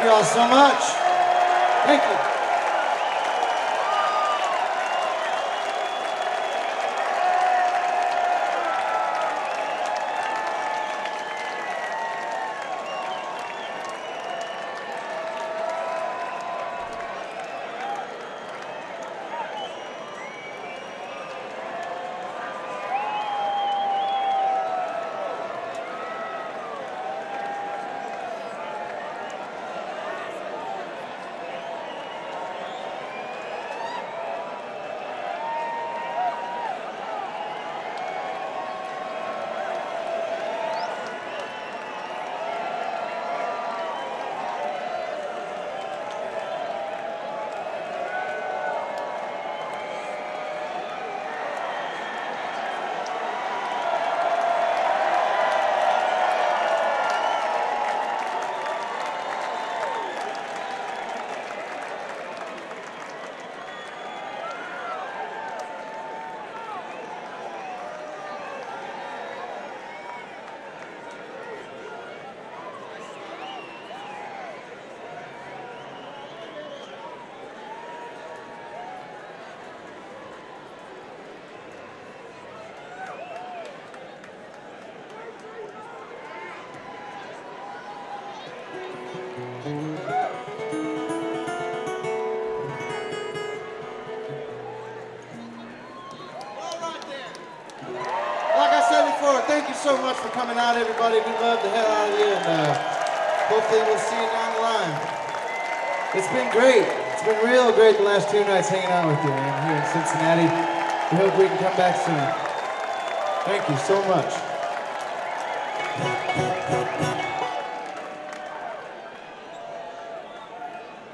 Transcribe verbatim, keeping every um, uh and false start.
you all so much. Thank you. Like I said before, thank you so much for coming out, everybody. We love the hell out of you, and uh, hopefully we'll see you down the line. It's been great. It's been real great the last two nights hanging out with you, man, here in Cincinnati. We hope we can come back soon. Thank you so much.